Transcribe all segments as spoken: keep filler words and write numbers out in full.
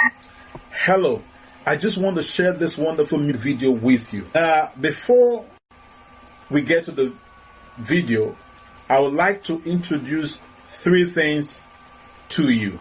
Hello, I just want to share this wonderful new video with you. Uh, before we get to the video, I would like to introduce three things to you.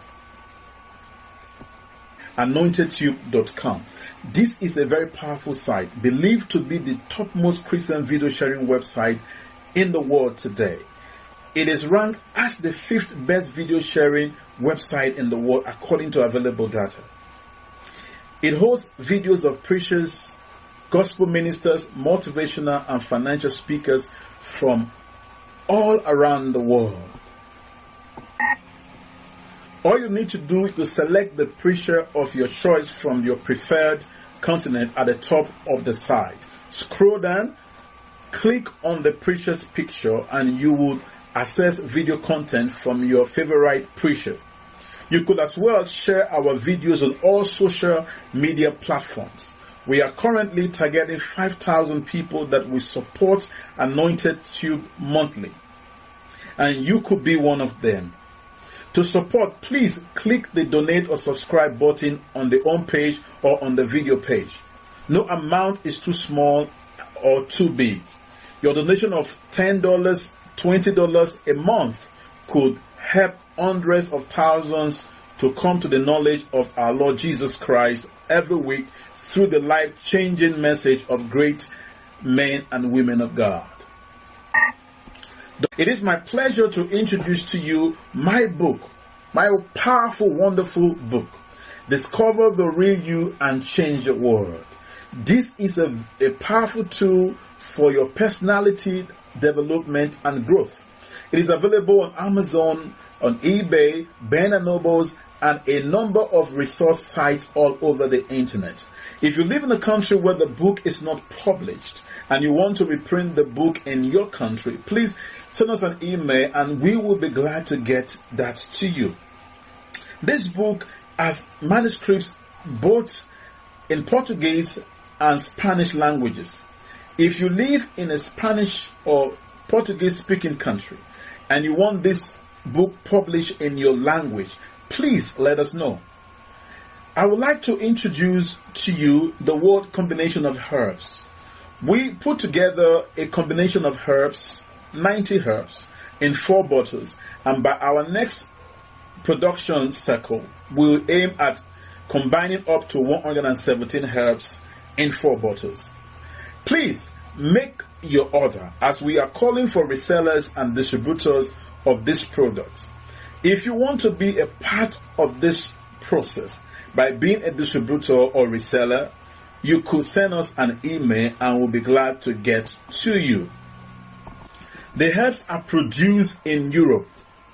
anointed tube dot com. This is a very powerful site, believed to be the topmost Christian video sharing website in the world today. It is ranked as the fifth best video sharing website in the world according to available data. It hosts videos of preachers, gospel ministers, motivational and financial speakers from all around the world. All you need to do is to select the preacher of your choice from your preferred continent at the top of the site. Scroll down, click on the preacher's picture, and you will access video content from your favorite preacher. You could as well share our videos on all social media platforms. We are currently targeting five thousand people that will support Anointed Tube monthly, and you could be one of them. To support, please click the donate or subscribe button on the home page or on the video page. No amount is too small or too big. Your donation of ten dollars, twenty dollars a month could help hundreds of thousands to come to the knowledge of our Lord Jesus Christ every week through the life-changing message of great men and women of God. It is my pleasure to introduce to you my book, my powerful, wonderful book, Discover the Real You and Change the World. This is a, a powerful tool for your personality development and growth. It is available on Amazon, on eBay, Barnes and Nobles, and a number of resource sites all over the internet. If you live in a country where the book is not published and you want to reprint the book in your country, please send us an email and we will be glad to get that to you. This book has manuscripts both in Portuguese and Spanish languages. If you live in a Spanish or Portuguese speaking country and you want this book published in your language, please let us know. I would like to introduce to you the word combination of herbs. We put together a combination of herbs, ninety herbs, in four bottles, and by our next production cycle, we'll aim at combining up to one hundred seventeen herbs in four bottles. Please make your order as we are calling for resellers and distributors of this product. If you want to be a part of this process by being a distributor or reseller, you could send us an email and we'll be glad to get to you. The herbs are produced in Europe.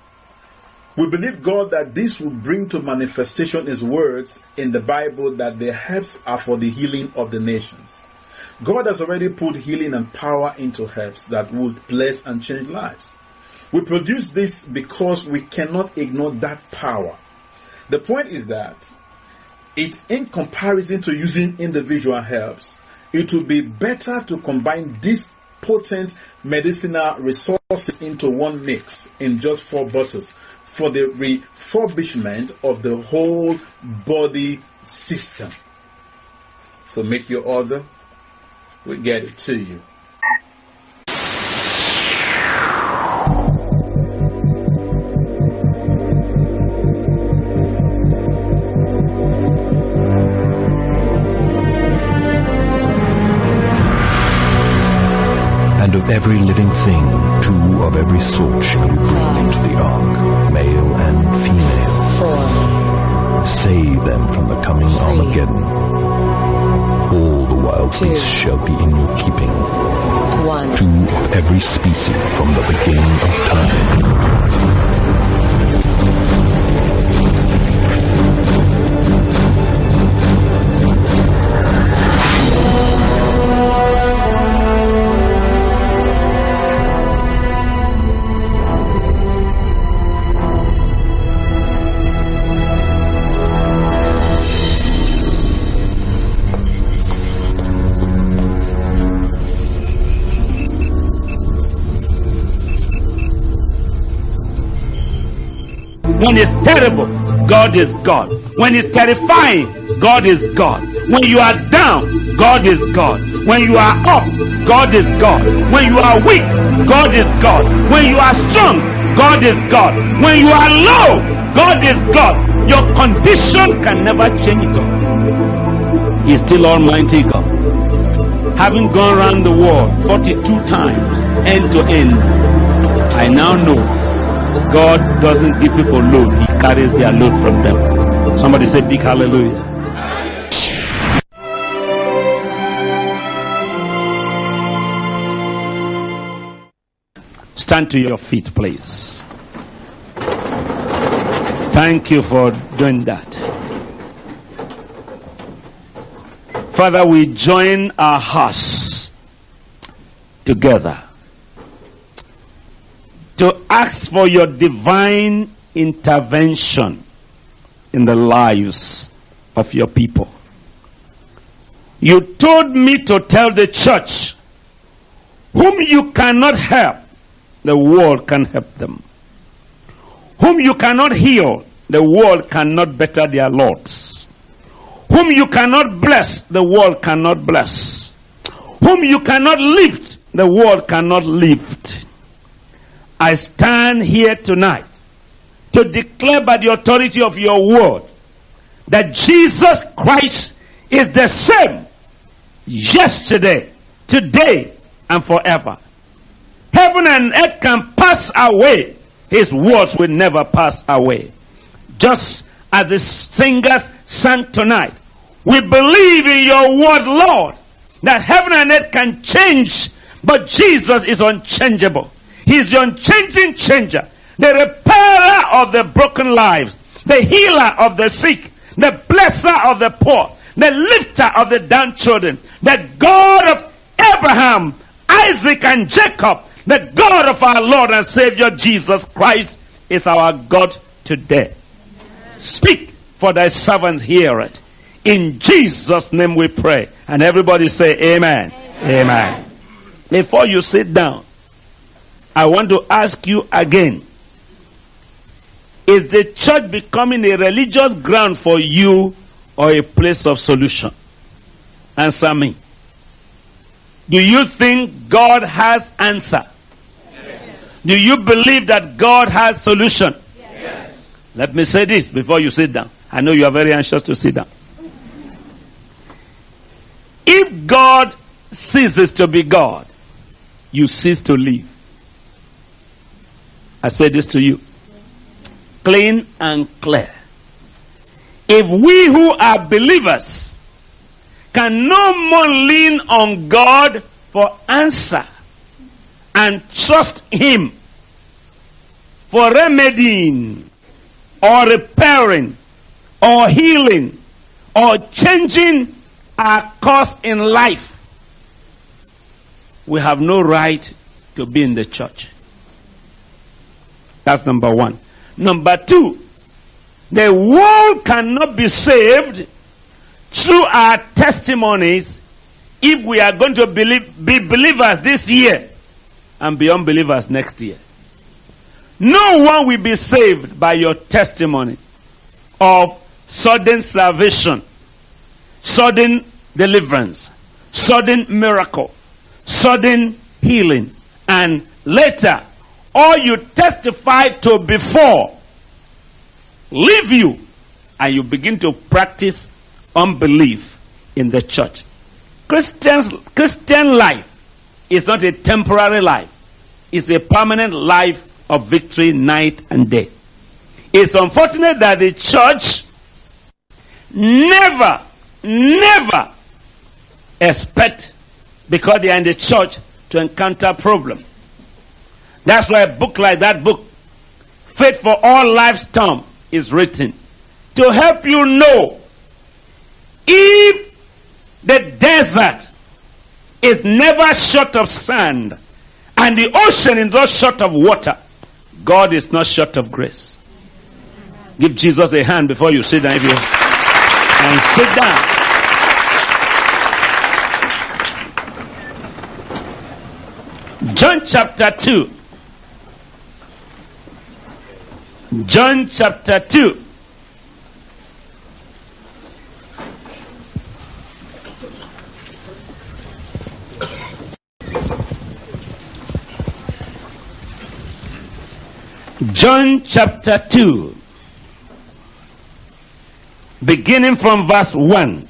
We believe God that this will bring to manifestation His words in the Bible that the herbs are for the healing of the nations. God has already put healing and power into herbs that would bless and change lives. We produce this because we cannot ignore that power. The point is that it, in comparison to using individual herbs, it will be better to combine these potent medicinal resources into one mix in just four bottles for the refurbishment of the whole body system. So make your order. We'll get it to you. And of every living thing, two of every sort shall you bring into the ark, male and female. Four. Save them from the coming Three. Armageddon. All the wild Two. beasts shall be in your keeping. One. Two of every species from the beginning of time. One is terrible. God is God. When it's terrifying, God is God. When you are down, God is God. When you are up, God is God. When you are weak, God is God. When you are strong, God is God. When you are low, God is God. Your condition can never change God. He's still Almighty God. Having gone around the world forty-two times, end to end, I now know God doesn't give people load. He carries their load from them. Somebody say big hallelujah. Stand to your feet, please. Thank you for doing that. Father, we join our hearts together to ask for your divine intervention in the lives of your people. You told me to tell the church, whom you cannot help, the world can help them. Whom you cannot heal, the world cannot better their lords. Whom you cannot bless, the world cannot bless. Whom you cannot lift, the world cannot lift. I stand here tonight to declare by the authority of your word that Jesus Christ is the same yesterday, today, and forever. Heaven and earth can pass away. His words will never pass away. Just as the singers sang tonight, we believe in your word, Lord, that heaven and earth can change, but Jesus is unchangeable. He's the unchanging changer, the repairer of the broken lives, the healer of the sick, the blesser of the poor, the lifter of the downtrodden, the God of Abraham, Isaac, and Jacob, the God of our Lord and Savior Jesus Christ is our God today. Speak, for thy servants hear it. In Jesus' name we pray. And everybody say amen. Amen. Amen. Before you sit down, I want to ask you again. Is the church becoming a religious ground for you or a place of solution? Answer me. Do you think God has answer? Yes. Do you believe that God has solution? Yes. Let me say this before you sit down. I know you are very anxious to sit down. If God ceases to be God, you cease to live. I say this to you, clean and clear. If we who are believers can no more lean on God for answer and trust Him for remedying or repairing or healing or changing our course in life, we have no right to be in the church. That's number one. Number two, the world cannot be saved through our testimonies if we are going to believe, be believers this year and be unbelievers next year. No one will be saved by your testimony of sudden salvation, sudden deliverance, sudden miracle, sudden healing, and later all you testified to before leave you and you begin to practice unbelief in the church. Christians, Christian life is not a temporary life. It's a permanent life of victory night and day. It's unfortunate that the church never, never expect, because they are in the church, to encounter problem. That's why a book like that book, Faith for All Life's Storm, is written to help you know if the desert is never short of sand and the ocean is not short of water, God is not short of grace. Give Jesus a hand before you sit down. If you, and sit down. John chapter two. John chapter two. John chapter two, beginning from verse one.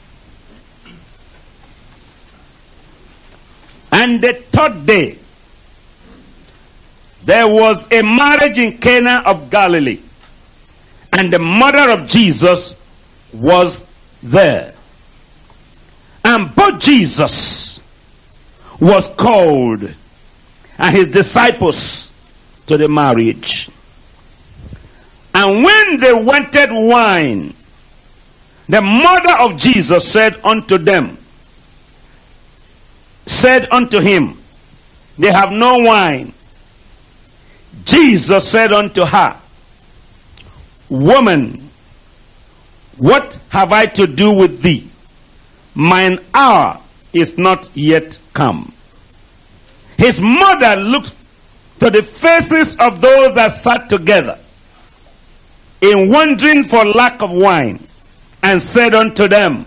And the third day, there was a marriage in Cana of Galilee, and the mother of Jesus was there. And both Jesus was called and his disciples to the marriage. And when they wanted wine, the mother of Jesus said unto them, said unto him, they have no wine. Jesus said unto her, Woman, what have I to do with thee? Mine hour is not yet come. His mother looked to the faces of those that sat together, in wondering for lack of wine, and said unto them,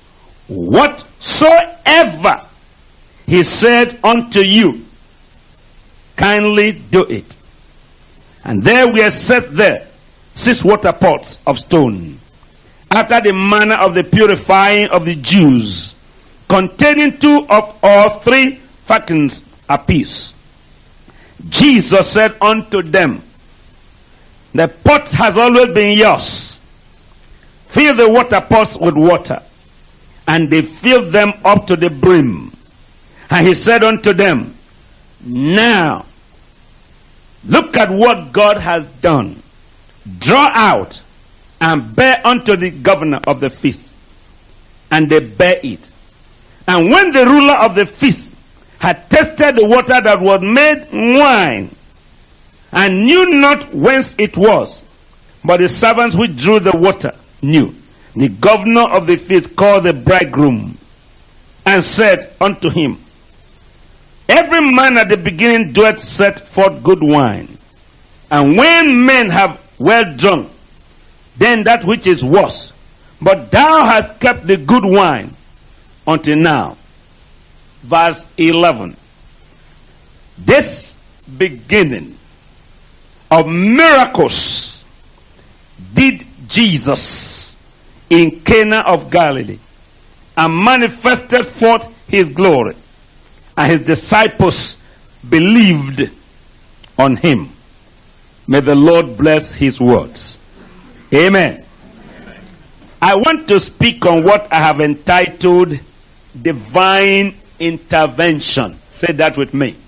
Whatsoever he said unto you, kindly do it. And there were set there six water pots of stone, after the manner of the purifying of the Jews, containing two of or three firkins apiece. Jesus said unto them, The pot has always been yours. Fill the water pots with water. And they filled them up to the brim. And he said unto them, Now, look at what God has done. Draw out and bear unto the governor of the feast. And they bear it. And when the ruler of the feast had tasted the water that was made wine, and knew not whence it was, but the servants which drew the water knew, the governor of the feast called the bridegroom, and said unto him, Every man at the beginning doeth set forth good wine, and when men have well drunk, then that which is worse. But thou hast kept the good wine until now. Verse eleven. This beginning of miracles did Jesus in Cana of Galilee, and manifested forth his glory, and his disciples believed on him. May the Lord bless his words. Amen. Amen. I want to speak on what I have entitled Divine Intervention. Say that with me.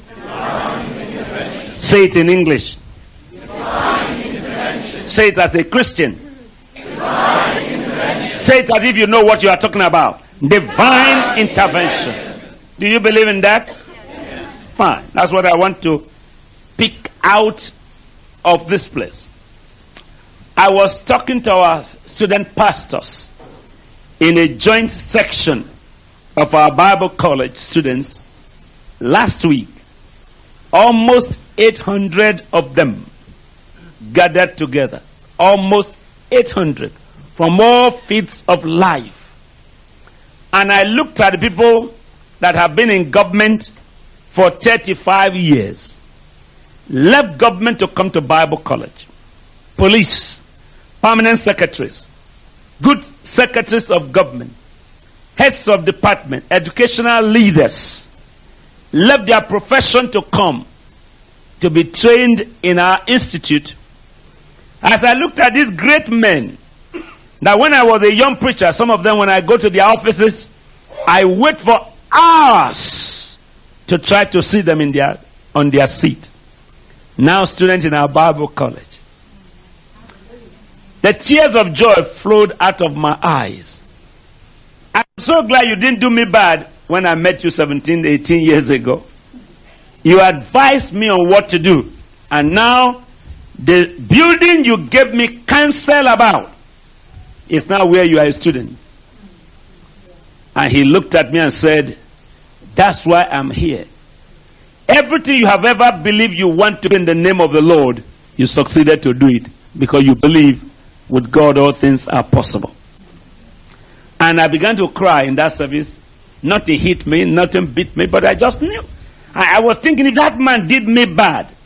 Say it in English. Say it as a Christian. Say it as if you know what you are talking about. Divine intervention. Do you believe in that? Yes. Fine. That's what I want to pick out of this place. I was talking to our student pastors in a joint section of our Bible college students last week. Almost eight hundred of them gathered together. Almost eight hundred from all fields of life. And I looked at the people that have been in government for thirty-five years, left government to come to Bible college. Police, permanent secretaries, good secretaries of government, heads of department, educational leaders, left their profession to come to be trained in our institute. As I looked at these great men, that when I was a young preacher, some of them, when I go to their offices, I wait for hours to try to see them in their on their seat. Now students in our Bible college. The tears of joy flowed out of my eyes. I'm so glad you didn't do me bad when I met you seventeen, eighteen years ago. You advised me on what to do. And now, the building you gave me counsel about is now where you are a student. And he looked at me and said, that's why I'm here. Everything you have ever believed you want to do in the name of the Lord, you succeeded to do it. Because you believe with God all things are possible. And I began to cry in that service. Nothing hit me, nothing beat me, but I just knew. I, I was thinking, if that man did me bad,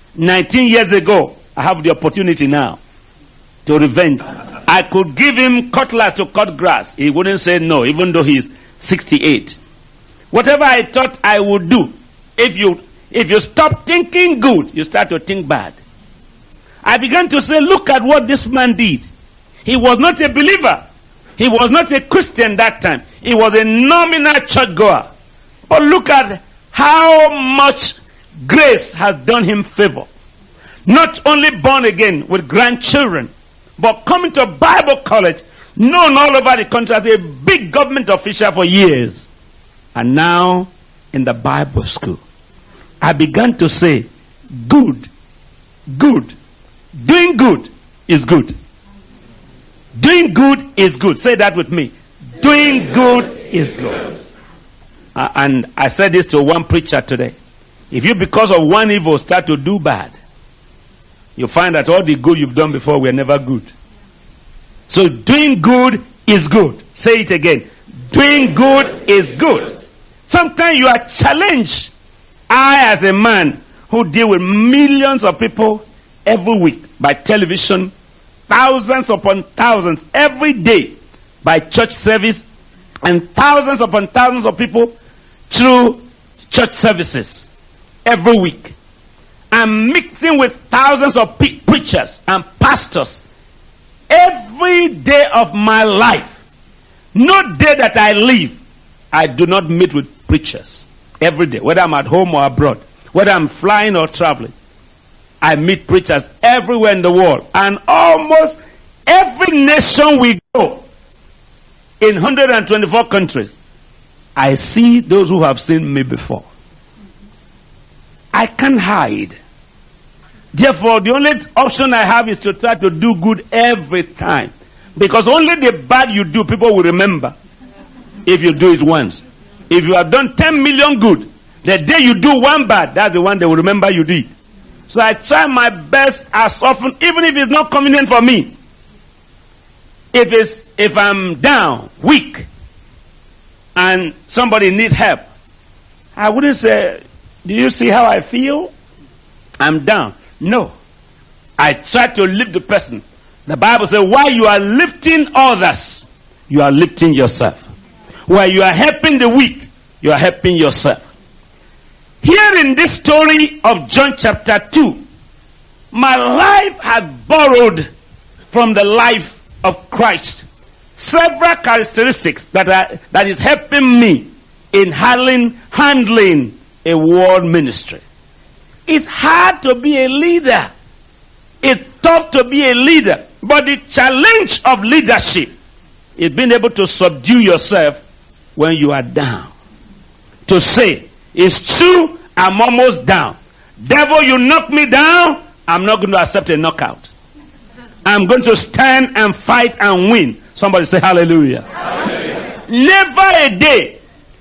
nineteen years ago, I have the opportunity now to revenge. I could give him cutlass to cut grass. He wouldn't say no, even though he's sixty-eight. Whatever I thought I would do, if you if you stop thinking good, you start to think bad. I began to say, look at what this man did. He was not a believer. He was not a Christian that time. He was a nominal churchgoer. But look at how much grace has done him favor. Not only born again with grandchildren, but coming to Bible college, known all over the country as a big government official for years. And now in the Bible school, I began to say, good, good, doing good is good. Doing good is good. Say that with me. Doing good is good. Uh, and I said this to one preacher today. If you, because of one evil, start to do bad, you find that all the good you've done before were never good. So doing good is good. Say it again. Doing good is good. Sometimes you are challenged. I, as a man who deal with millions of people every week by television, thousands upon thousands every day by church service, and thousands upon thousands of people through church services every week. I'm mixing with thousands of pe- preachers and pastors every day of my life. No day that I live, I do not meet with preachers. Every day, whether I'm at home or abroad, whether I'm flying or traveling, I meet preachers everywhere in the world. And almost every nation we go, in one hundred twenty-four countries, I see those who have seen me before. I can't hide. Therefore, the only option I have is to try to do good every time. Because only the bad you do, people will remember if you do it once. If you have done ten million good, the day you do one bad, that's the one they will remember you did. So I try my best as often, even if it's not convenient for me. If it's, if I'm down, weak, and somebody needs help, I wouldn't say, do you see how I feel? I'm down. No. I try to lift the person. The Bible says, while you are lifting others, you are lifting yourself. While you are helping the weak, you are helping yourself. Here in this story of John chapter two, my life has borrowed from the life of Christ several characteristics that are that is helping me in handling handling a world ministry. It's hard to be a leader. It's tough to be a leader. But the challenge of leadership is being able to subdue yourself when you are down. To say, it's true, I'm almost down. Devil, you knock me down, I'm not going to accept a knockout. I'm going to stand and fight and win. Somebody say hallelujah. Hallelujah. Never a day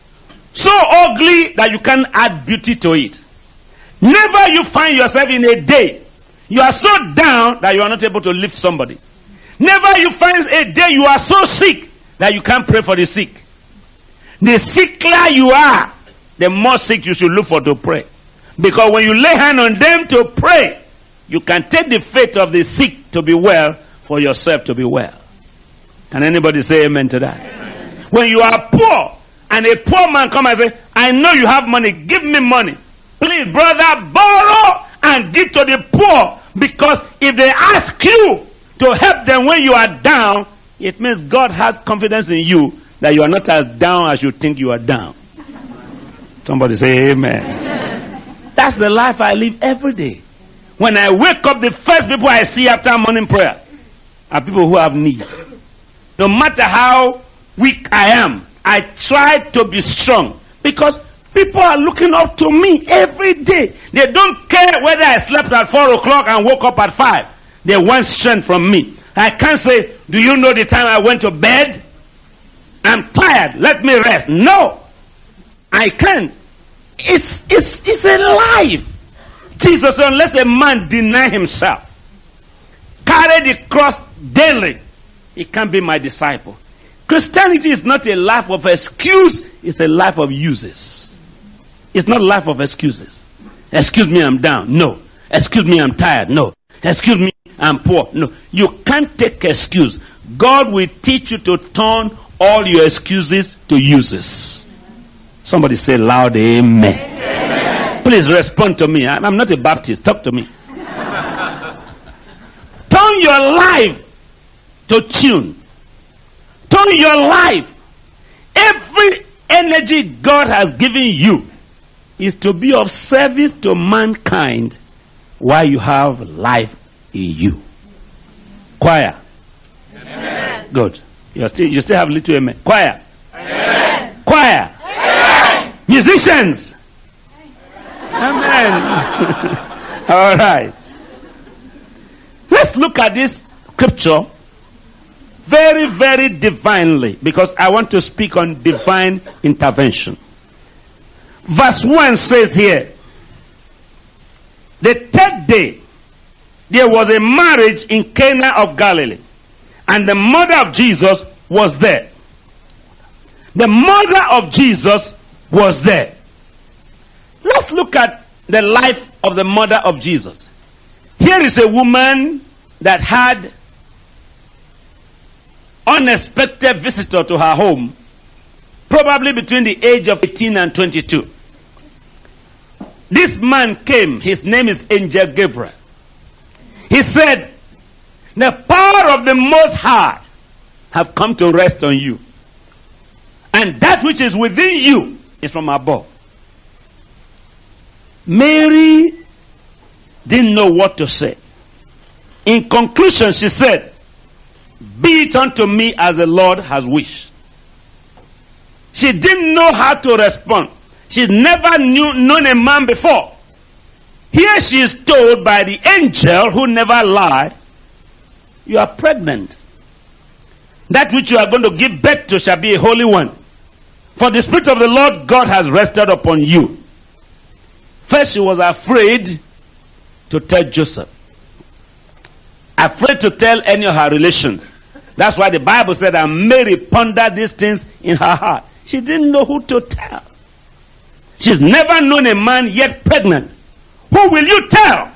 so ugly that you can't add beauty to it. Never you find yourself in a day you are so down that you are not able to lift somebody. Never you find a day you are so sick that you can't pray for the sick. The sickler you are, the more sick you should look for to pray. Because when you lay hand on them to pray, you can take the faith of the sick to be well for yourself to be well. Can anybody say amen to that? Amen. When you are poor and a poor man come and say, I know you have money, give me money. Please, brother, borrow and give to the poor. Because if they ask you to help them when you are down, it means God has confidence in you that you are not as down as you think you are down. Somebody say amen. Amen. That's the life I live every day. When I wake up, the first people I see after morning prayer are people who have need. No matter how weak I am, I try to be strong because people are looking up to me every day. They don't care whether I slept at four o'clock and woke up at five. They want strength from me. I can't say, do you know the time I went to bed? I'm tired. Let me rest. No. I can't. It's, it's, it's a life. Jesus said, unless a man deny himself, carry the cross daily, he can't be my disciple. Christianity is not a life of excuse. It's a life of uses. It's not a life of excuses. Excuse me, I'm down. No. Excuse me, I'm tired. No. Excuse me, I'm poor. No. You can't take excuse. God will teach you to turn all your excuses to uses. Somebody say loud, amen. Amen. Please respond to me. I'm not a Baptist. Talk to me. Turn your life to tune. Turn your life. Every energy God has given you is to be of service to mankind while you have life in you. Choir. Amen. Good. You still you still have little amen. Choir. Amen. Choir. Amen. Musicians. Amen. All right. Let's look at this scripture very, very divinely, because I want to speak on divine intervention. Verse one says here, the third day, there was a marriage in Cana of Galilee, and the mother of Jesus was there. The mother of Jesus was there. Let's look at the life of the mother of Jesus. Here is a woman that had unexpected visitor to her home, probably between the age of eighteen and twenty-two. This man came, his name is Angel Gabriel. He said, the power of the Most High have come to rest on you, and that which is within you is from above. Mary didn't know what to say. In conclusion, she said, be it unto me as the Lord has wished. She didn't know how to respond. She never knew known a man before. Here she is told by the angel who never lied, you are pregnant. That which you are going to give birth to shall be a holy one. For the Spirit of the Lord God has rested upon you. First she was afraid to tell Joseph. Afraid to tell any of her relations. That's why the Bible said that Mary pondered these things in her heart. She didn't know who to tell. She's never known a man yet pregnant. Who will you tell?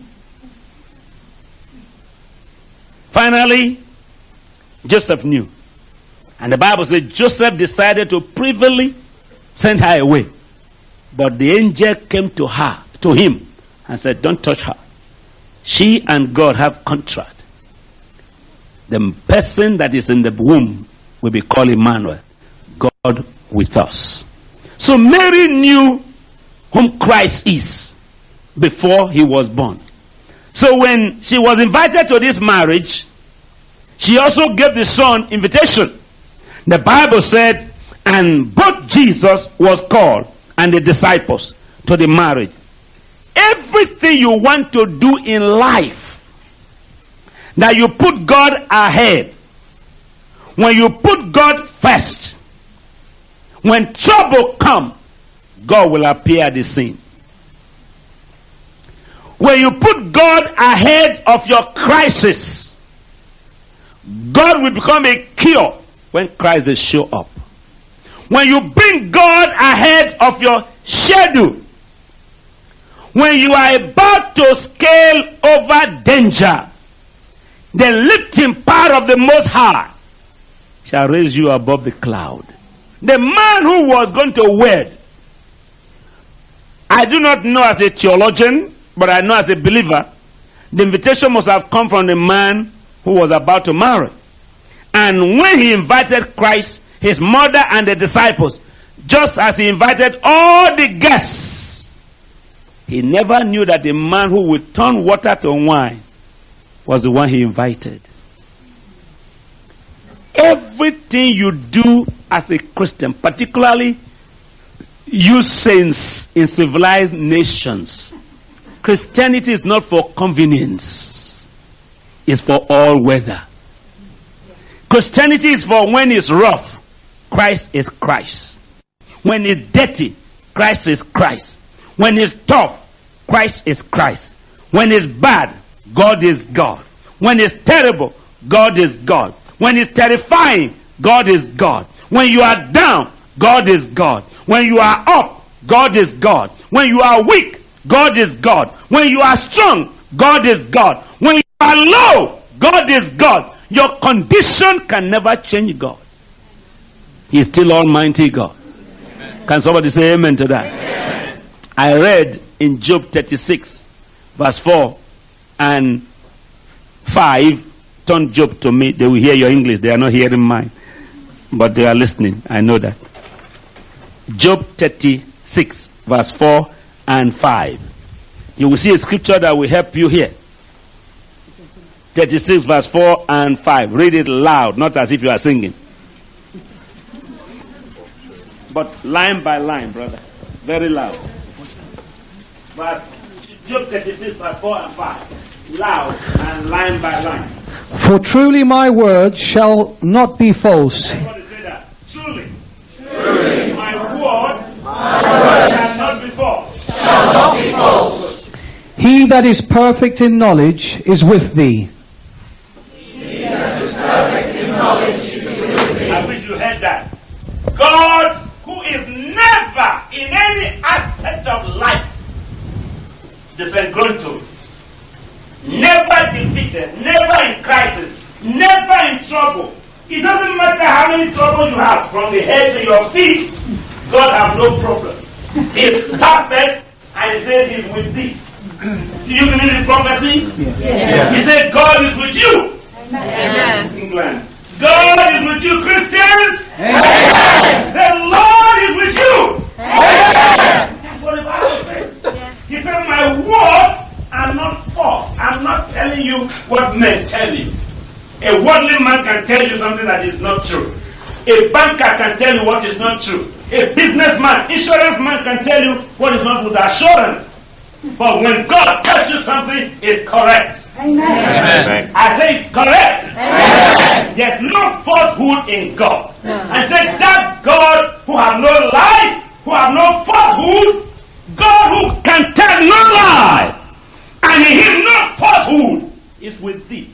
Finally, Joseph knew. And the Bible says Joseph decided to privily send her away. But the angel came to her, to him, and said, don't touch her. She and God have contract. The person that is in the womb will be called Emmanuel, God with us. So Mary knew whom Christ is before he was born. So when she was invited to this marriage, she also gave the son invitation. The Bible said, and both Jesus was called and the disciples to the marriage. Everything you want to do in life, that you put God ahead, when you put God first, when trouble comes, God will appear at the scene. When you put God ahead of your crisis, God will become a cure when crisis show up. When you bring God ahead of your schedule, when you are about to scale over danger, the lifting power of the Most High shall raise you above the cloud. The man who was going to wed, I do not know as a theologian, but I know as a believer, the invitation must have come from the man who was about to marry. And when he invited Christ, his mother and the disciples, just as he invited all the guests, he never knew that the man who would turn water to wine was the one he invited. Everything you do as a Christian, particularly you saints in civilized nations, Christianity is not for convenience. It's for all weather. Christianity is for when it's rough, Christ is Christ. When it's dirty, Christ is Christ. When it's tough, Christ is Christ. When it's bad, God is God. When it's terrible, God is God. When it's terrifying, God is God. When you are down, God is God. When you are up, God is God. When you are weak, God is God. When you are strong, God is God. When you are low, God is God. Your condition can never change God. He is still Almighty God. Amen. Can somebody say amen to that? Amen. I read in Job thirty-six, verse four and five. Turn Job to me. They will hear your English. They are not hearing mine. But they are listening. I know that. Job thirty-six, verse four and five. You will see a scripture that will help you here. thirty-six, verse four and five. Read it loud, not as if you are singing. But line by line, brother. Very loud. Verse, Job thirty-six, verse four and five. Loud and line by line. For truly my word shall not be false. Everybody say that. Truly. Truly. My word, my word shall not be false. Shall not be false. He that is perfect in knowledge is with thee. He that is perfect in knowledge is with thee. I wish you heard that. God, who is never in any aspect of life disengaged, never defeated, never in crisis, never in trouble. It doesn't matter how many trouble you have, from the head to your feet, God has no problem. He's perfect, and he says he's with thee. Do you believe in prophecy? Yes. Yes. He said God is with you. Amen. England. God is with you, Christians. Amen. The Lord is with you. Amen. That's what the Bible says. Yeah. He said, my words are not false. I'm not telling you what men tell you. A worldly man can tell you something that is not true. A banker can tell you what is not true. A businessman, insurance man can tell you what is not with assurance. But when God tells you something, it's correct. Amen. Amen. I say it's correct. Amen. There's no falsehood in God. I said that God who has no lies, who has no falsehood, God who can tell no lie, and in him no falsehood, is with thee.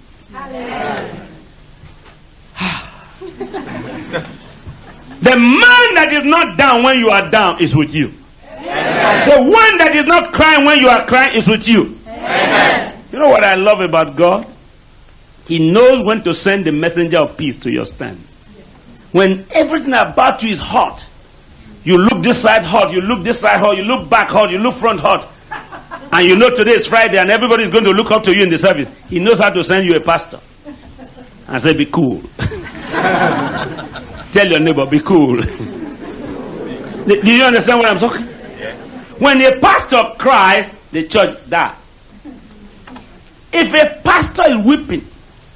The man that is not down when you are down is with you. Amen. The one that is not crying when you are crying is with you. Amen. You know what I love about God? He knows when to send the messenger of peace to your stand. When everything about you is hot, you look this side hot, you look this side hot, you look back hot, you look front hot, and you know today is Friday and everybody is going to look up to you in the service. He knows how to send you a pastor and say, be cool. Tell your neighbor, be cool. Do you understand what I'm talking? When a pastor cries, the church dies. If a pastor is weeping,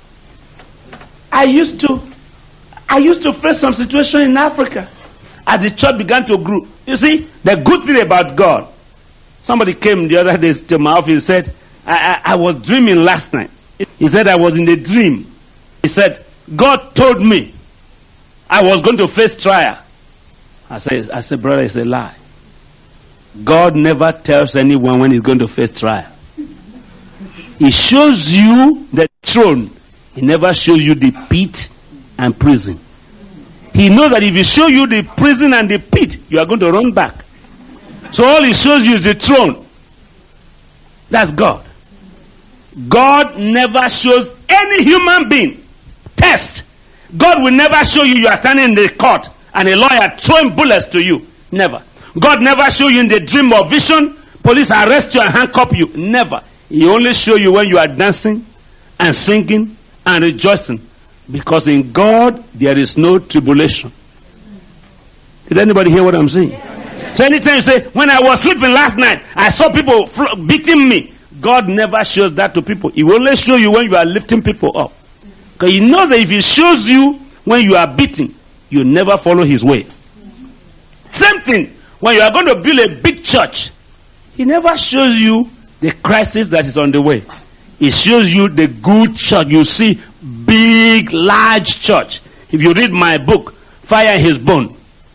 I used to, I used to face some situation in Africa as the church began to grow. You see, the good thing about God. Somebody came the other day to my office and said, I, I, I was dreaming last night. He said I was in a dream. He said, God told me I was going to face trial. I said, I said, brother, it's a lie. God never tells anyone when he's going to face trial. He shows you the throne. He never shows you the pit and prison. He knows that if he shows you the prison and the pit, you are going to run back. So all he shows you is the throne. That's God. God never shows any human being test. God will never show you you are standing in the court and a lawyer throwing bullets to you. Never. God never show you in the dream or vision, police arrest you and handcuff you. Never. He only show you when you are dancing and singing and rejoicing. Because in God, there is no tribulation. Did anybody hear what I'm saying? Yeah. So anytime you say, when I was sleeping last night, I saw people fl- beating me. God never shows that to people. He will only show you when you are lifting people up. Because he knows that if he shows you when you are beating, you never follow his way. Same thing. When you are going to build a big church, he never shows you the crisis that is on the way. He shows you the good church. You see big, large church. If you read my book, Fire in His Bone,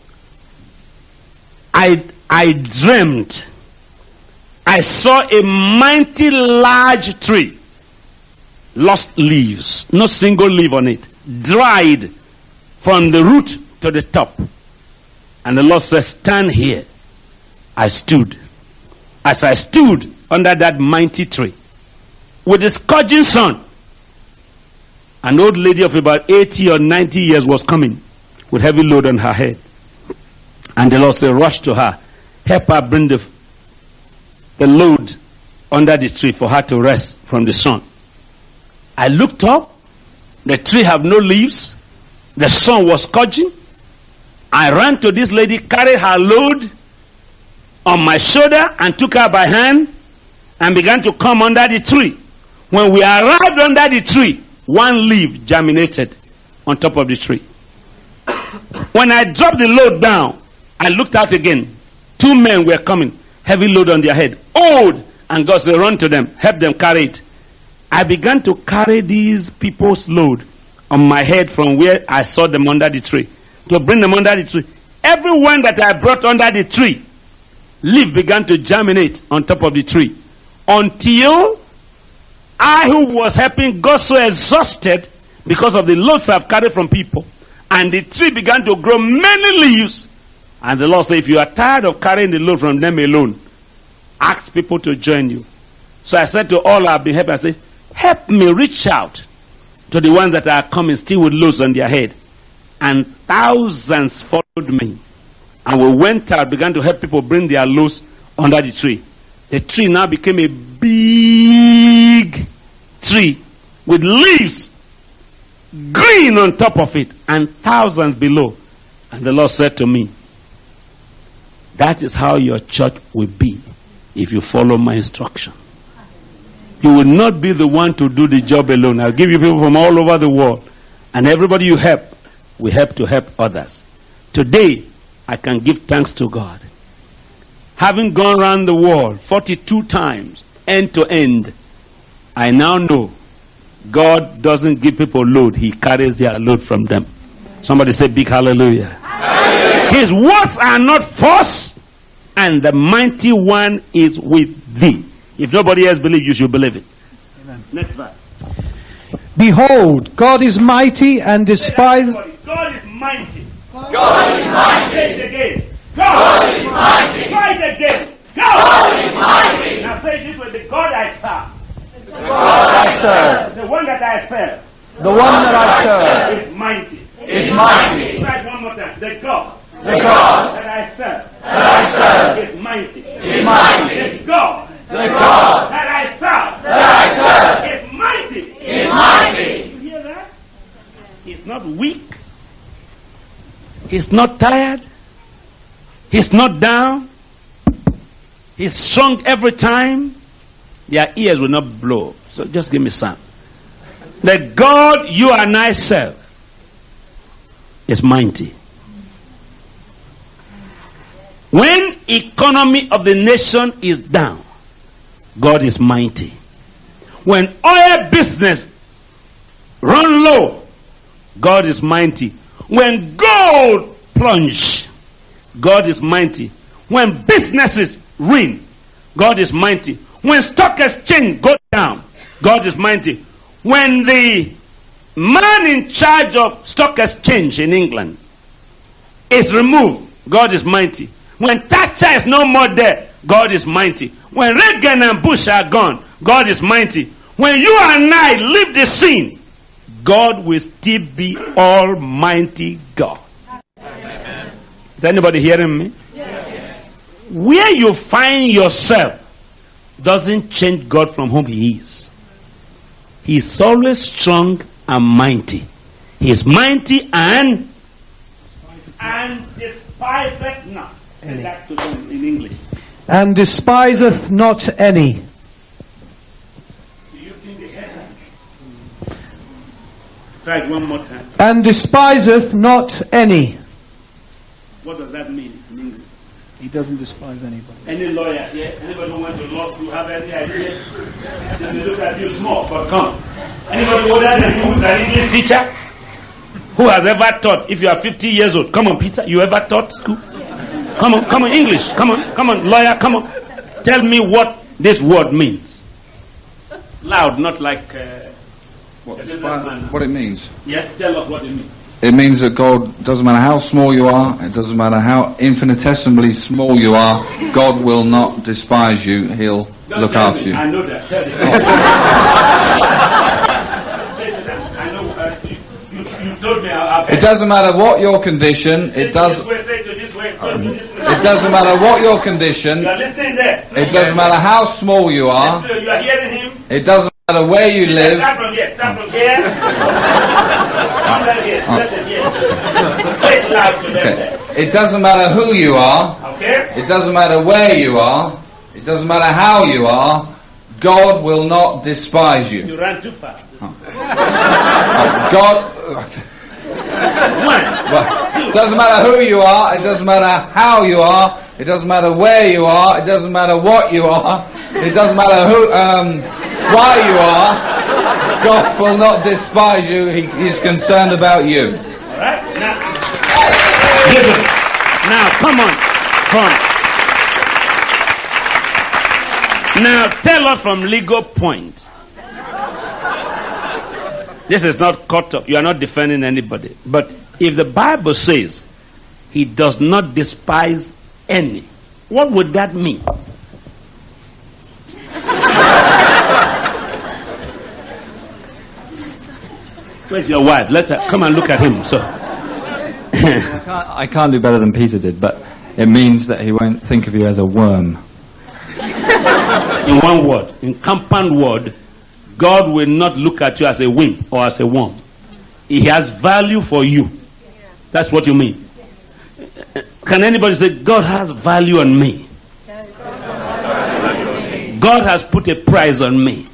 I, I dreamed, I saw a mighty large tree, lost leaves, no single leaf on it, dried from the root to the top. And the Lord says, stand here. I stood. as I stood under that mighty tree with the scorching sun, an old lady of about eighty or ninety years was coming with heavy load on her head. And the Lord said, rush to her, help her bring the, the load under the tree for her to rest from the sun. I looked up, the tree have no leaves, the sun was scorching. I ran to this lady, carried her load on my shoulder and took her by hand and began to come under the tree. When we arrived under the tree, one leaf germinated on top of the tree. When I dropped the load down, I looked out again. Two men were coming, heavy load on their head, old, and God said, run to them, help them carry it. I began to carry these people's load on my head from where I saw them under the tree, to bring them under the tree. Everyone that I brought under the tree, leaf began to germinate on top of the tree, until I, who was helping, got so exhausted because of the loads I've carried from people, and the tree began to grow many leaves. And the Lord said, if you are tired of carrying the load from them alone, ask people to join you. So I said to all I've been helping, I said, help me reach out to the ones that are coming still with loads on their head. And thousands followed me. And we went out, began to help people bring their loads under the tree. The tree now became a big tree with leaves green on top of it and thousands below. And the Lord said to me, that is how your church will be if you follow my instruction. You will not be the one to do the job alone. I'll give you people from all over the world. And everybody you help, we help to help others. Today, I can give thanks to God. Having gone around the world forty-two times, end to end, I now know God doesn't give people load. He carries their load from them. Somebody say big hallelujah. Hallelujah. His words are not false, and the mighty one is with thee. If nobody else believes, you should believe it. Amen. Next verse. Behold, God is mighty and despised. God is mighty. God is mighty. Say it again. God, God is mighty. Try it again. God, God is mighty. Now say this with the God I serve. The God I serve. The one that I serve. The one that I serve is mighty. Is mighty. Try it one more time. The God. The God that I serve. That I serve. Is mighty. Is mighty. The God. The God that I serve. That I serve. Is mighty. Is mighty. You hear that? He's not weak. He's not tired. He's not down. He's strong every time. Their ears will not blow. So just give me some. The God you and I serve is mighty. When economy of the nation is down, God is mighty. When oil business run low, God is mighty. When gold plunge, God is mighty. When businesses ruin, God is mighty. When stock exchange go down, God is mighty. When the man in charge of stock exchange in England is removed, God is mighty. When Thatcher is no more there, God is mighty. When Reagan and Bush are gone, God is mighty. When you and I leave the scene, God will still be Almighty God. Amen. Is anybody hearing me? Yes. Where you find yourself doesn't change God from whom He is. He is always strong and mighty. He is mighty and and despiseth not. Say that to them in English. And despiseth not any. Do you think they heard that? Try it one more time. And despiseth not any. What does that mean in English? He doesn't despise anybody. Any lawyer here? Anybody who went to law school have any idea? They look at you small, but come. Anybody older than you who's an English teacher? Who has ever taught? If you are fifty years old, come on, Peter. You ever taught school? Come on, come on, English. Come on, come on, lawyer. Come on. Tell me what this word means. Loud, not like. Uh, what, what it means? Yes, tell us what it means. it means that God, doesn't matter how small you are, it doesn't matter how infinitesimally small you are, God will not despise you. He'll Don't look tell after me. you. I know that. Tell them. Say to them, I know, uh, you, you, you told me. I'll, I'll It doesn't matter what your condition, say it to does, this way, say to this way, say to this way. it doesn't matter what your condition, You are listening there. it doesn't matter how small you are, Listen, you are hearing him. it doesn't matter where you live, Start from here. Start from here. Come down here. Let them hear. Say it loud to them okay. there. It doesn't matter who you are, Okay? it doesn't matter where you are, it doesn't matter how you are, God will not despise you. You ran too far. God, One. well, it doesn't matter who you are, it doesn't matter how you are, it doesn't matter where you are, it doesn't matter what you are, it doesn't matter who, um, why you are, God will not despise you, he, he's concerned about you. Alright? Now, give it. Now, come on. Come on. Now, tell us from legal point. This is not cut off. You are not defending anybody. But if the Bible says he does not despise any, what would that mean? Where's your wife? Let her come and look at him. So, I can't, I can't do better than Peter did, but it means that he won't think of you as a worm. in one word, in compound word, God will not look at you as a wimp or as a worm. He has value for you. That's what you mean. Can anybody say, God has value on me? God has put a price on me.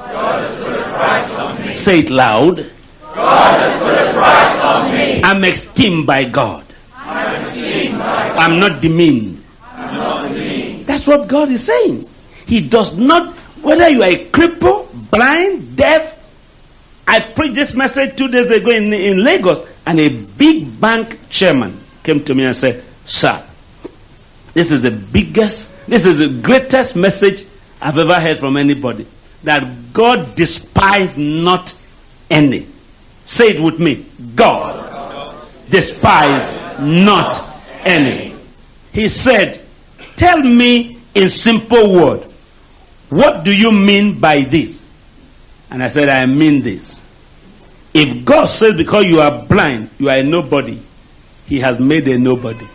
Say it loud. God has put a price on me. I'm esteemed by God. I'm esteemed by God. I'm not demeaned. I'm not demeaned. That's what God is saying. He does not, whether you are a cripple, blind, deaf. I preached this message two days ago in, in Lagos, and a big bank chairman came to me and said, sir, this is the biggest, this is the greatest message I've ever heard from anybody. That God despise not any. Say it with me. God despise not any. He said, tell me in simple word, what do you mean by this? And I said, I mean this. If God says because you are blind, you are a nobody, he has made a nobody.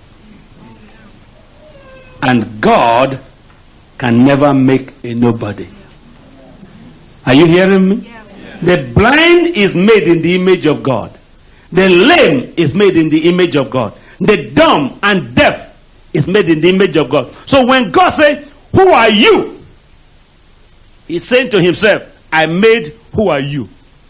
And God can never make a nobody. Are you hearing me? Yeah. The blind is made in the image of God. The lame is made in the image of God. The dumb and deaf is made in the image of God. So when God says, who are you? He's saying to himself, I made who are you.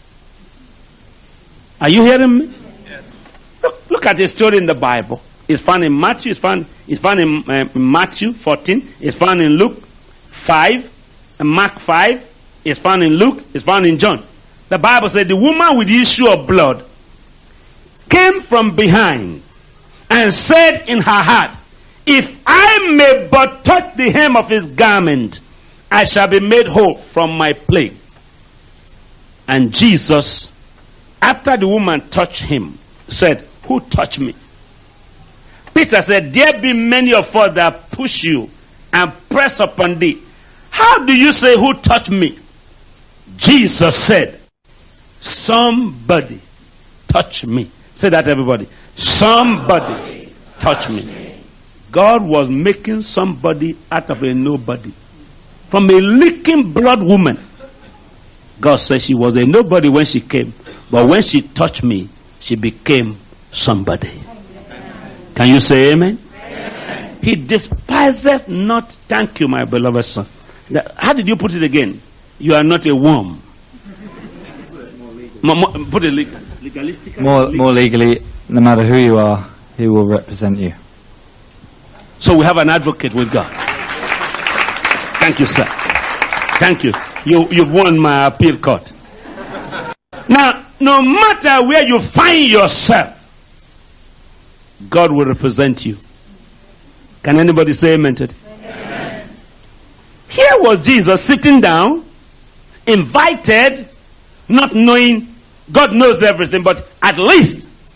Are you hearing me? Yes. Look, look at the story in the Bible. It's found in Matthew, it's found, it's found in uh, Matthew fourteen, it's found in Luke five, and Mark five, it's found in Luke, it's found in John. The Bible said the woman with the issue of blood came from behind and said in her heart, if I may but touch the hem of his garment, I shall be made whole from my plague. And Jesus, after the woman touched him, said, who touched me? Peter said, there be many of us that push you and press upon thee. How do you say who touched me? Jesus said, somebody touched me. Say that, everybody. Somebody touched me. God was making somebody out of a nobody. From a leaking blood woman. God said she was a nobody when she came. But when she touched me, she became somebody. Can you say amen? Amen? He despises not. Thank you, my beloved son. How did you put it again? You are not a worm. More, more, put it legal, legalistic. More, more legally, no matter who you are, he will represent you. So we have an advocate with God. Thank you, sir. Thank you. You, you've won my appeal court. Now, no matter where you find yourself, God will represent you. Can anybody say amen to it? Amen. Here was Jesus sitting down, invited, not knowing, God knows everything, but at least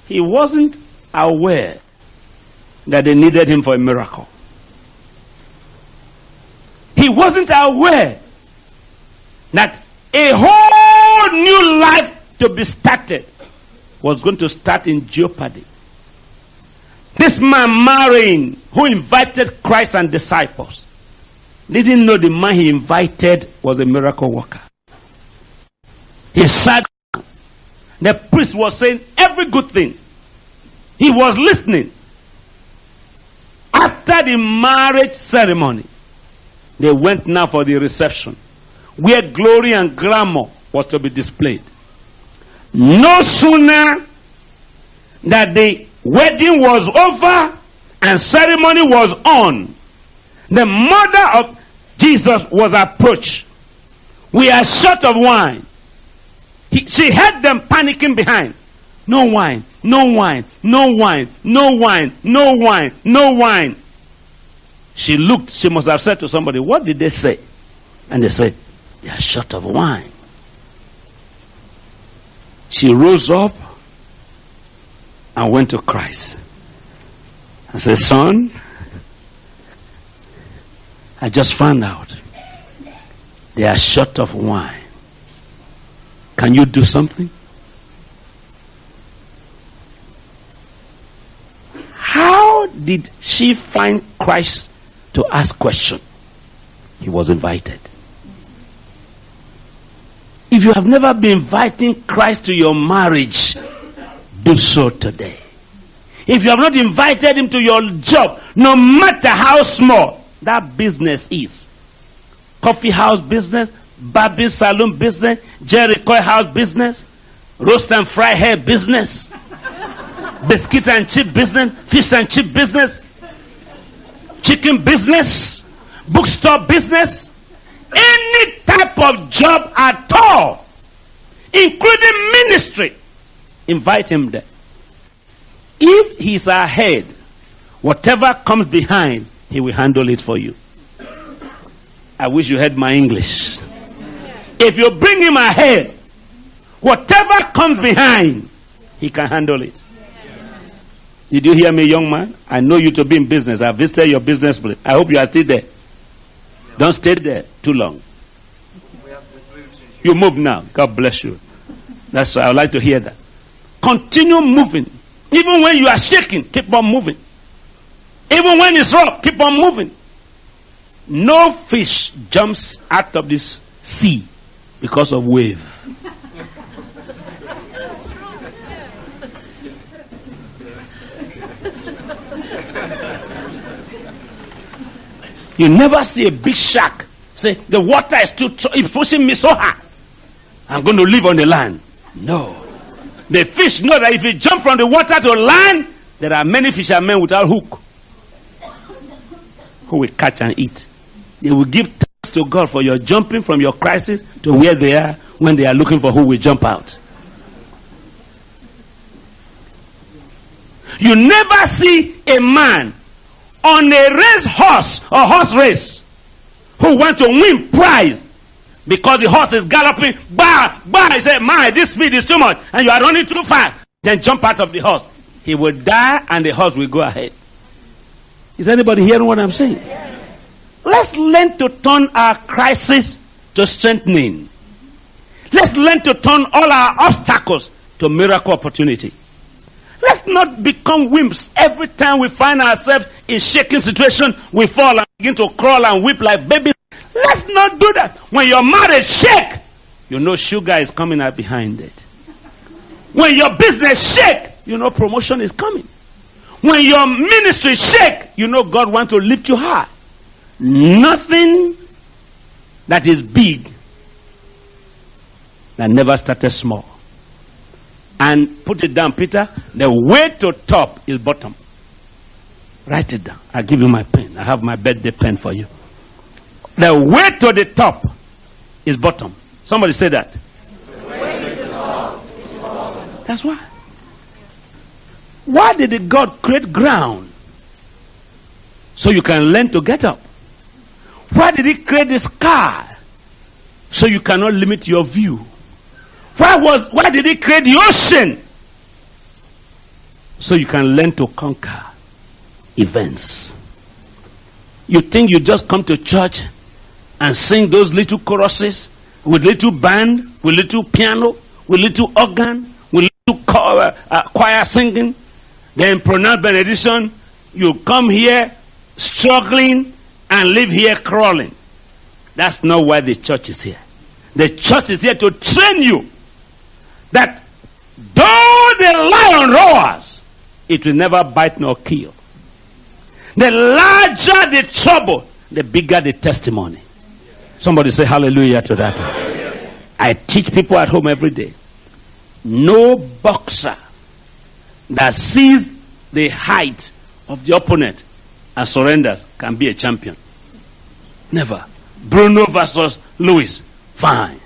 He wasn't aware that they needed him for a miracle. He wasn't aware that a whole new life to be started was going to start in jeopardy. This man marrying, who invited Christ and disciples, didn't know the man he invited was a miracle worker. He sat down. The priest was saying every good thing. He was listening. After the marriage ceremony, they went now for the reception, where glory and glamour was to be displayed. No sooner that the wedding was over and ceremony was on, the mother of Jesus was approached. We are short of wine. He, she heard them panicking behind. No wine, no wine, no wine, no wine, no wine, no wine. She looked, she must have said to somebody, what did they say? And they said, they are short of wine. She rose up and went to Christ and said, son, I just found out they are short of wine. Can you do something? How did she find Christ to ask question? He was invited. If you have never been inviting Christ to your marriage, do so today. If you have not invited him to your job, no matter how small that business is, coffee house business, barber salon business, Jericho house business, roast and fry hair business, biscuit and chip business, fish and chip business, chicken business, bookstore business, any type of job at all, including ministry, invite him there. If he's ahead, whatever comes behind, he will handle it for you. I wish you heard my English. If you bring him ahead, whatever comes behind, he can handle it. Did you hear me, young man? I know you to be in business. I visited your business place. I hope you are still there. Don't stay there too long. You move now. God bless you. That's why I would like to hear that. Continue moving. Even when you are shaking, keep on moving. Even when it's rough, keep on moving. No fish jumps out of this sea because of wave. You never see a big shark say, the water is too, it's pushing me so hard, I'm going to live on the land. No. The fish know that if you jump from the water to land, there are many fishermen without hook who will catch and eat. They will give thanks to God for your jumping from your crisis to where they are when they are looking for who will jump out. You never see a man on a race horse or horse race who want to win prize because the horse is galloping, bah, bah, he said, my, this speed is too much, and you are running too fast. Then jump out of the horse. He will die and the horse will go ahead. Is anybody hearing what I'm saying? Let's learn to turn our crisis to strengthening. Let's learn to turn all our obstacles to miracle opportunity. Let's not become wimps. Every time we find ourselves in shaking situation, we fall and begin to crawl and weep like babies. Let's not do that. When your marriage shake, you know sugar is coming out behind it. When your business shake, you know promotion is coming. When your ministry shake, you know God wants to lift you high. Nothing that is big that never started small. And put it down, Peter. The way to top is bottom. Write it down. I'll give you my pen. I have my birthday pen for you. The way to the top is bottom. Somebody say that. The way to the top is bottom. That's why. Why did God create ground? So you can learn to get up. Why did he create the sky? So you cannot limit your view. Why was why did he create the ocean? so you can learn to conquer events. You think you just come to church and sing those little choruses with little band, with little piano, with little organ, with little choir, uh, choir singing, then pronounce benediction. You come here struggling and leave here crawling. That's not why the church is here. The church is here to train you that though the lion roars, it will never bite nor kill. The larger the trouble, the bigger the testimony. Somebody say hallelujah to that. Hallelujah. I teach people at home every day. No boxer that sees the height of the opponent and surrenders can be a champion. Never. Bruno versus Lewis. Fine.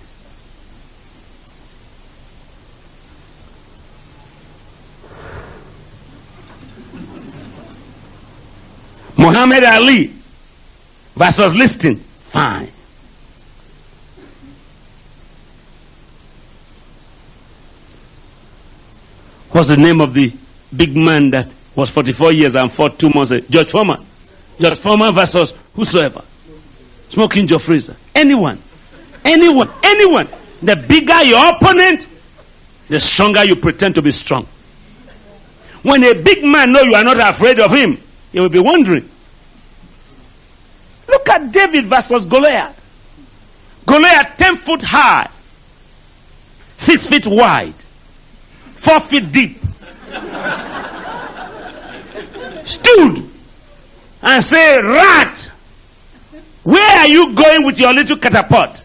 Muhammad Ali versus Liston. Fine. What's the name of the big man that was forty-four years and fought two months ago? George Foreman. George Foreman versus whosoever. Smoking Joe Fraser. Anyone. Anyone. Anyone. The bigger your opponent, the stronger you pretend to be strong. When a big man knows you are not afraid of him, he will be wondering. Look at David versus Goliath. Goliath ten foot high, six feet wide, four feet deep. Stood and said, "Rat, where are you going with your little catapult?"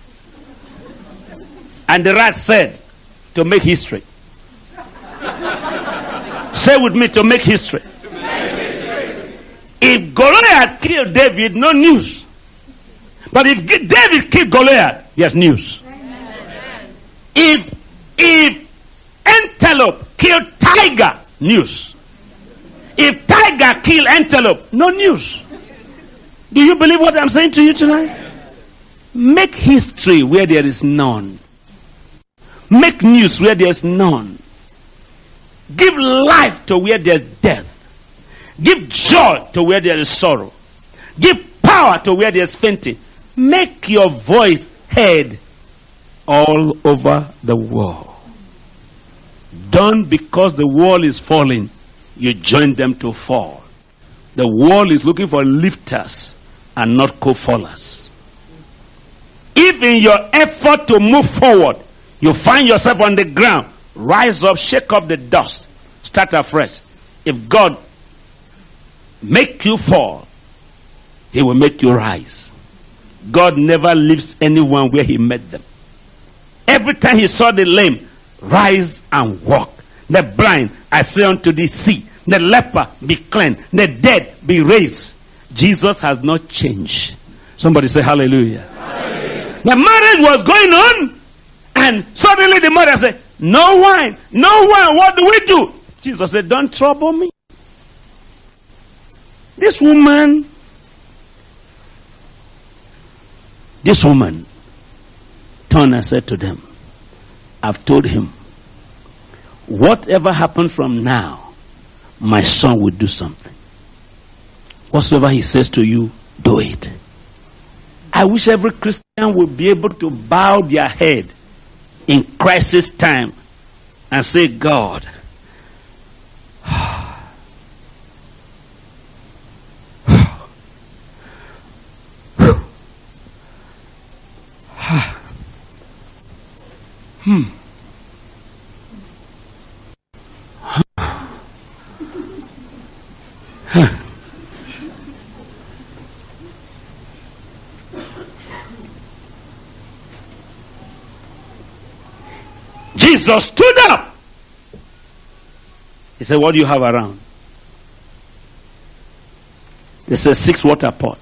And the rat said, "To make history." Say with me, to make history. To make history. If Goliath killed David, no news. But if David killed Goliath, yes, news. Amen. If if antelope killed tiger, news. If tiger killed antelope, no news. Do you believe what I'm saying to you tonight? Make history where there is none. Make news where there is none. Give life to where there is death. Give joy to where there is sorrow. Give power to where there is fainting. Make your voice heard all over the world. Don't because the wall is falling, you join them to fall. The wall is looking for lifters and not co-fallers. If in your effort to move forward, you find yourself on the ground, rise up, shake up the dust, start afresh. If God make you fall, He will make you rise. God never leaves anyone where He met them. Every time He saw the lame, rise and walk. The blind, I say unto thee, see. The leper, be cleansed. The dead, be raised. Jesus has not changed. Somebody say hallelujah. Hallelujah. The marriage was going on, and suddenly the mother said, "No wine, no wine, what do we do?" Jesus said, "Don't trouble me." This woman, this woman turned and said to them, "I've told him, whatever happens from now, my son will do something. Whatsoever he says to you, do it." I wish every Christian would be able to bow their head in crisis time and say, "God, hmm. Huh. Jesus stood up. He said, "What do you have around?" They said, "Six water pot.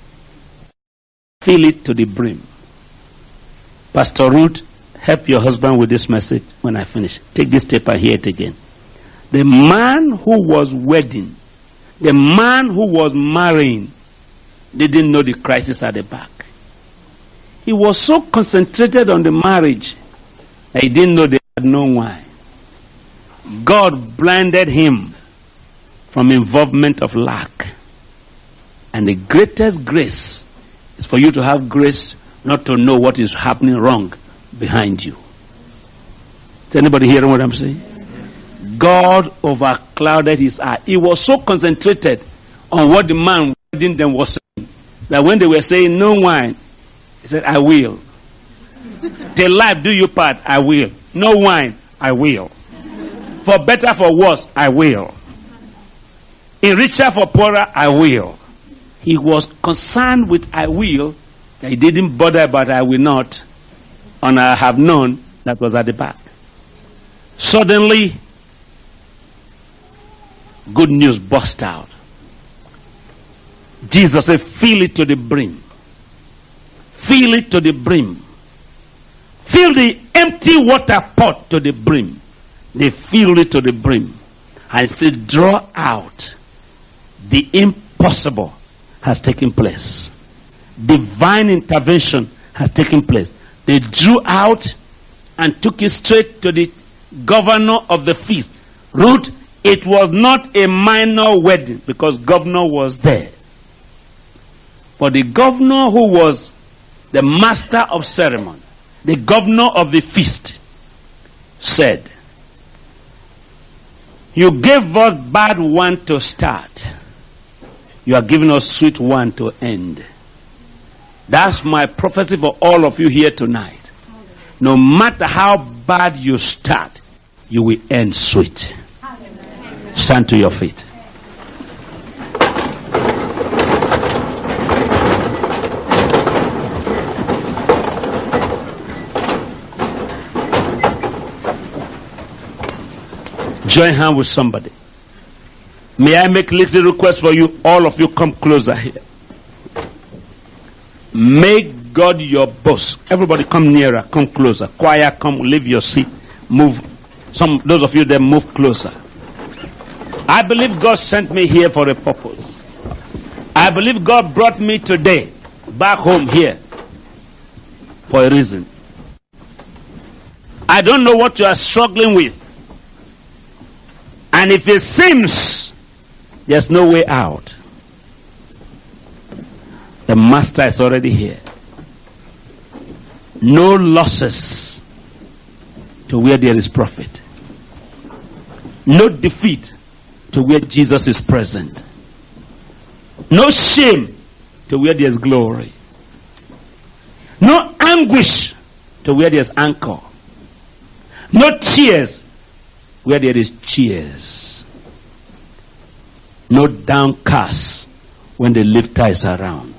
Fill it to the brim." Pastor Ruth, help your husband with this message when I finish. Take this tape and hear it again. The man who was wedding, the man who was marrying, didn't know the crisis at the back. He was so concentrated on the marriage that he didn't know they had no wine. God blinded him from involvement of lack. And the greatest grace is for you to have grace not to know what is happening wrong behind you. Is anybody hearing what I'm saying? God overclouded his eye. He was so concentrated on what the man wedding them was saying that when they were saying no wine, he said, I will. Till life do you part, I will. No wine, I will. For better, for worse, I will. In richer, for poorer, I will. He was concerned with I will, that he didn't bother about I will not, and I have known that was at the back. Suddenly, good news burst out. Jesus said, fill it to the brim. Fill it to the brim. Fill the empty water pot to the brim. They filled it to the brim. And said, draw out. The impossible has taken place. Divine intervention has taken place. They drew out and took it straight to the governor of the feast. Ruth, it was not a minor wedding because governor was there. But the governor who was the master of ceremony, the governor of the feast, said, you gave us bad wine to start. You are giving us sweet wine to end. That's my prophecy for all of you here tonight. No matter how bad you start, you will end sweet. Stand to your feet. Join hand with somebody. May I make little request for you? All of you come closer here. Make God your boss. Everybody come nearer, come closer. Choir, come, leave your seat. Move. Some, those of you that move closer. I believe God sent me here for a purpose. I believe God brought me today back home here for a reason. I don't know what you are struggling with. And if it seems there's no way out, the master is already here. No losses to where there is profit. No defeat to where Jesus is present. No shame to where there is glory. No anguish to where there is anchor. No tears where there is cheers. No downcast when the lifter is around.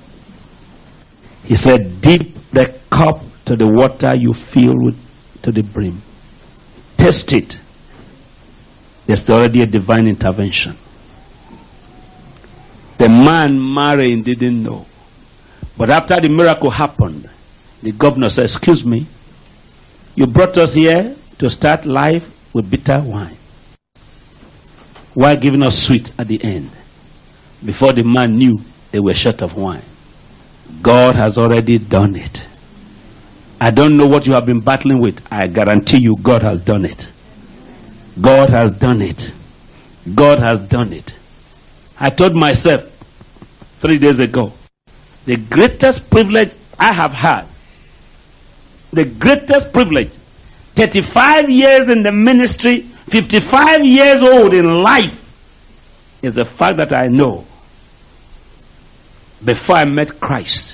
He said, dip the cup to the water you fill with to the brim. Taste it. There's already a divine intervention. The man marrying didn't know. But after the miracle happened, the governor said, excuse me, you brought us here to start life with bitter wine. Why giving us sweet at the end? Before the man knew, they were short of wine. God has already done it. I don't know what you have been battling with. I guarantee you God has done it. God has done it. God has done it. I told myself three days ago, the greatest privilege I have had, the greatest privilege, thirty-five years in the ministry, fifty-five years old in life, is the fact that I know before I met Christ,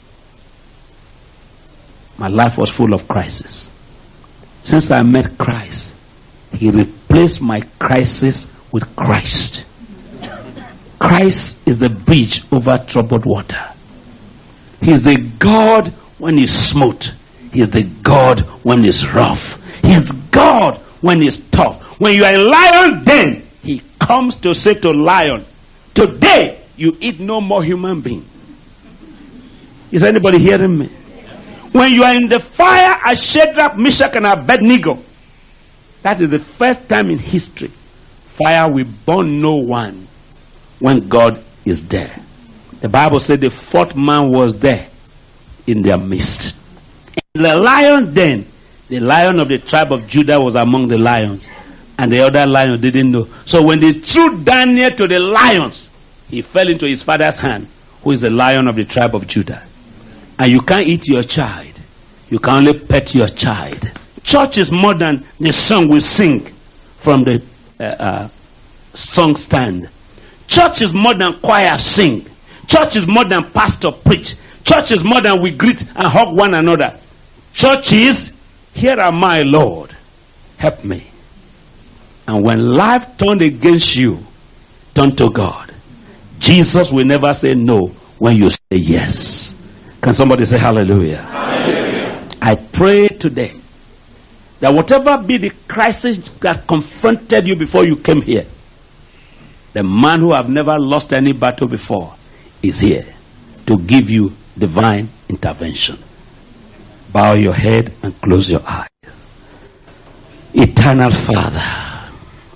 my life was full of crisis. Since I met Christ, He replaced my crisis with Christ. Christ is the bridge over troubled water. He is the God when He's smooth. He is the God when He's rough. He is God when He's tough. When you are a lion, then He comes to say to lion, today you eat no more human being. Is anybody hearing me? When you are in the fire as Shadrach, Meshach, and Abednego, that is the first time in history fire will burn no one when God is there. The Bible said the fourth man was there in their midst. And the lion then, the lion of the tribe of Judah was among the lions. and the other lion didn't know. So when they threw Daniel to the lions, he fell into his father's hand, who is the lion of the tribe of Judah. And you can't eat your child. You can only pet your child. Church is more than the song we sing from the uh, uh, song stand. Church is more than choir sing. Church is more than pastor preach. Church is more than we greet and hug one another. Church is, here am I, Lord, help me. And when life turned against you, turn to God. Jesus will never say no when you say yes. Can somebody say hallelujah? Hallelujah. I pray today that whatever be the crisis that confronted you before you came here, the man who have never lost any battle before is here to give you divine intervention. Bow your head and close your eyes. Eternal Father,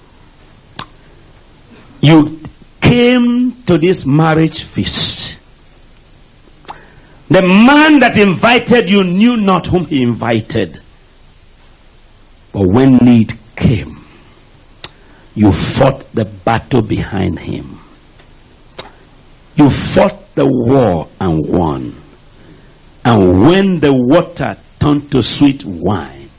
you came to this marriage feast. The man that invited you knew not whom he invited. But when need came, you fought the battle behind him. You fought the war and won. And when the water turned to sweet wine,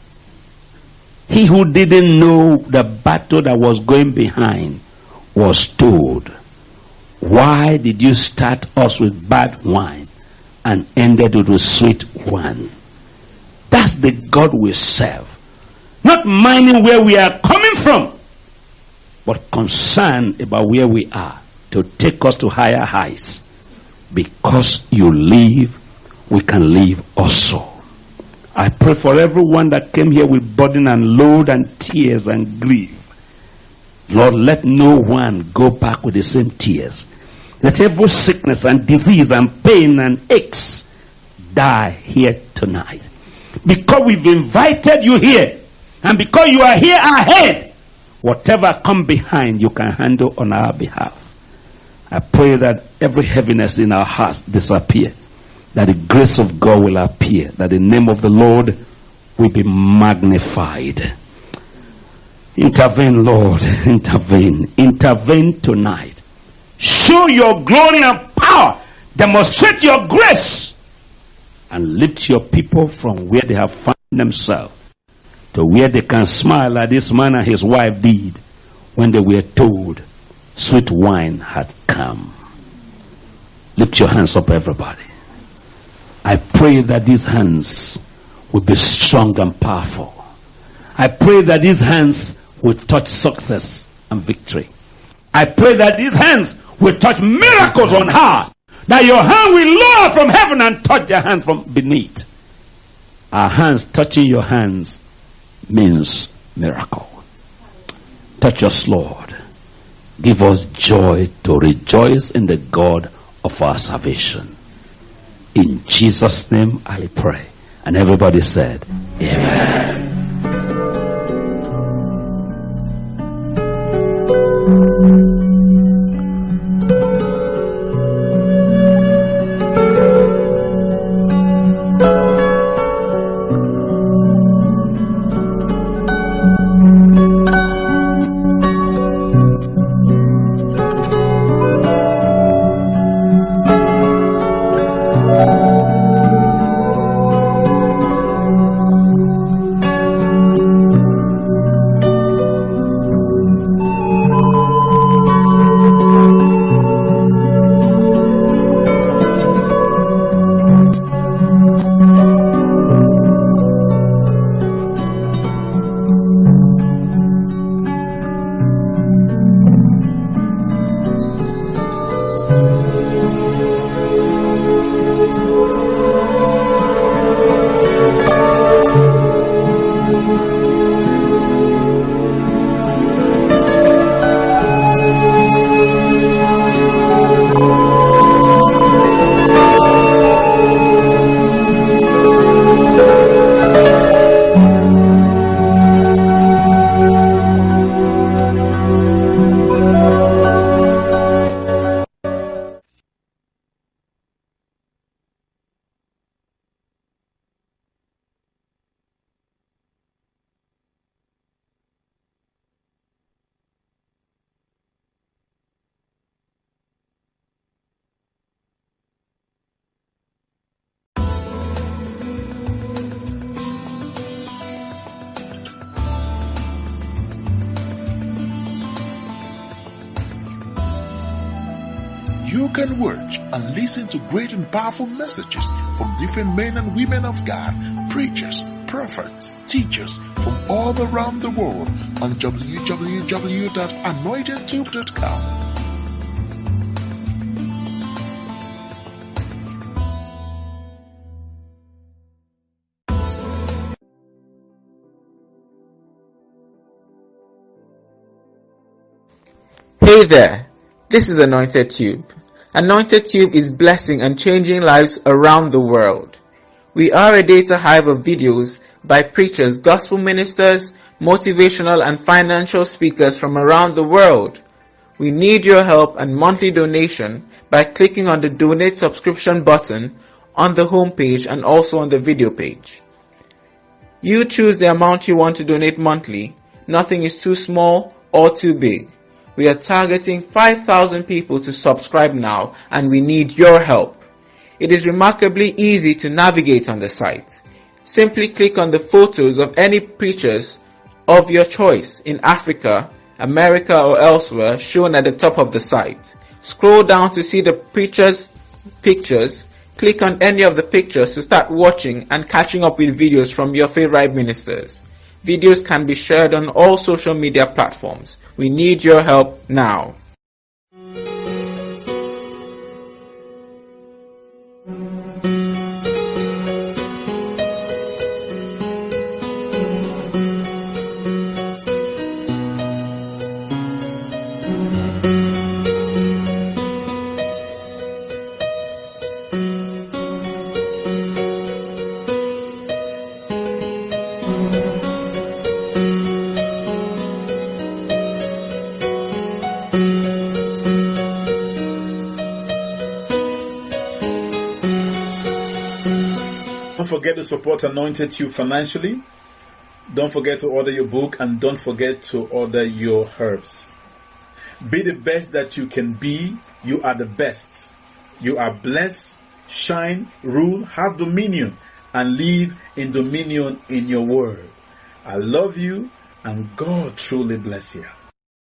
he who didn't know the battle that was going behind was told, why did you start us with bad wine and ended it with sweet wine? That's the God we serve. Not minding where we are coming from, but concerned about where we are to take us to higher heights. Because you live, we can live also. I pray for everyone that came here with burden and load and tears and grief. Lord, let no one go back with the same tears. Let every sickness and disease and pain and aches die here tonight. Because we've invited you here, and because you are here ahead, whatever come behind you can handle on our behalf. I pray that every heaviness in our hearts disappear, that the grace of God will appear, that the name of the Lord will be magnified. Intervene, Lord, intervene. Intervene tonight. Show your glory and power. Demonstrate your grace. And lift your people from where they have found themselves to where they can smile like this man and his wife did when they were told sweet wine had come. Lift your hands up, everybody. I pray that these hands will be strong and powerful. I pray that these hands will touch success and victory. I pray that these hands will touch miracles on high. That your hand will lower from heaven and touch their hand from beneath. Our hands touching your hands means miracle. Touch us, Lord. Give us joy to rejoice in the God of our salvation. In Jesus' name I pray. And everybody said, Amen. you can watch and listen to great and powerful messages from different men and women of God, preachers, prophets, teachers from all around the world on w w w dot anointed tube dot com. Hey there, this is Anointed Tube. Anointed Tube is blessing and changing lives around the world. We are a data hive of videos by preachers, gospel ministers, motivational and financial speakers from around the world. We need your help and monthly donation by clicking on the donate subscription button on the homepage and also on the video page. You choose the amount you want to donate monthly. Nothing is too small or too big. We are targeting five thousand people to subscribe now, and we need your help. It is remarkably easy to navigate on the site. Simply click on the photos of any preachers of your choice in Africa, America or elsewhere shown at the top of the site. Scroll down to see the preachers' pictures. Click on any of the pictures to start watching and catching up with videos from your favorite ministers. Videos can be shared on all social media platforms. We need your help now. Don't forget to support Anointed Tube financially. Don't forget to order your book, and don't forget to order your herbs. Be the best that you can be. You are the best. You are blessed. Shine, rule, have dominion, and live in dominion in your word. I love you, and God truly bless you.